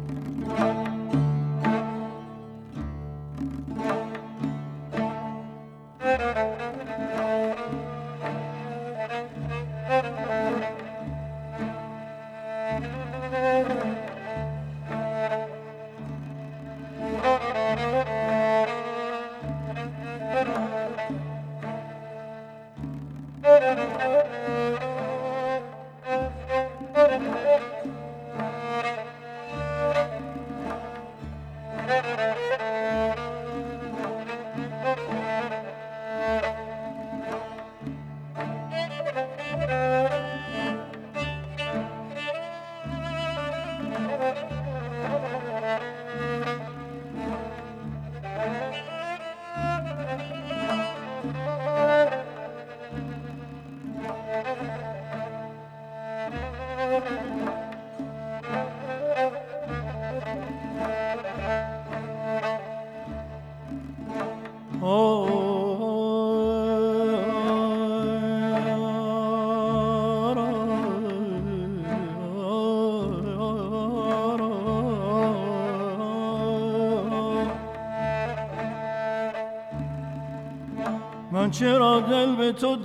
من چرا دل به تو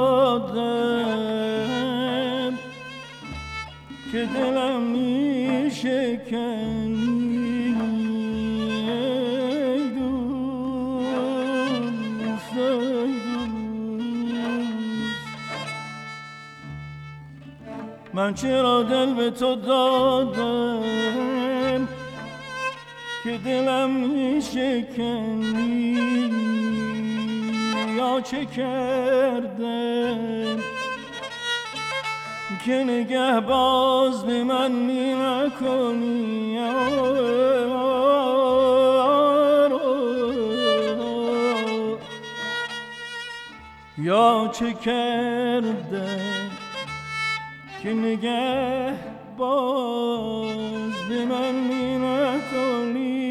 دادم که دلم می شکنی دوست من چرا دل به تو دادم که دلم می شکنی یا چه کردم که نگه باز به من می نکنی یا چه کردم که نگه باز به من می نکنی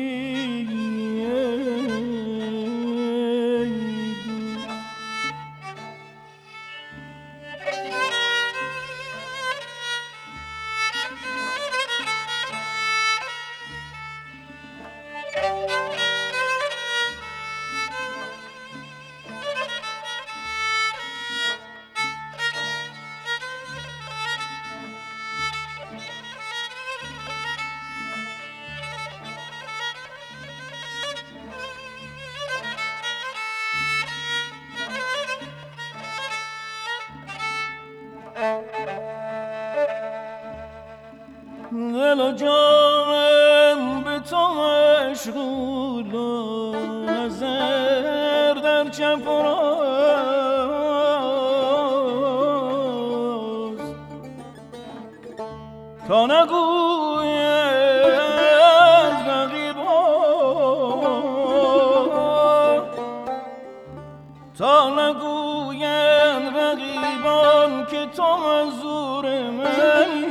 دل و جانم به تو مشغول و نظر در چپ و راست تا نگوید رقیبان که تو منظور منی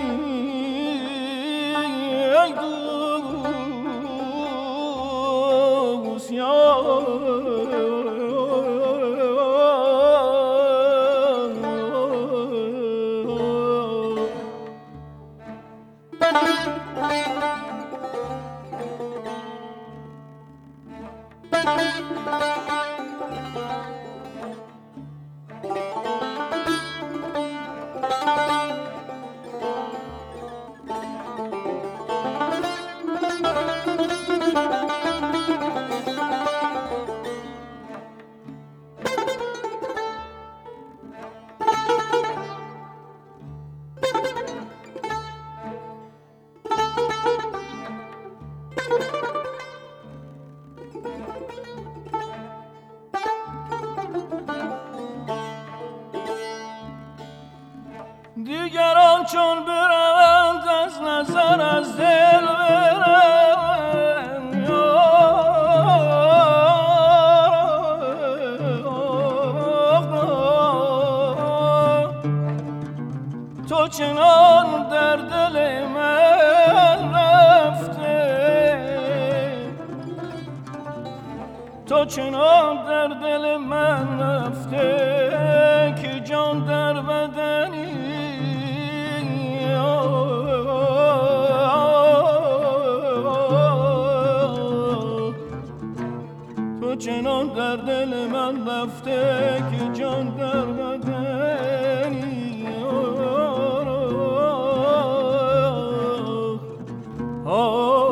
دیگران چون برند از نظر از دل برند تو چنان در دل من رفته تو چنان در دل من رفته که جان در بدنی در دل من رفته که جان در بدنی آه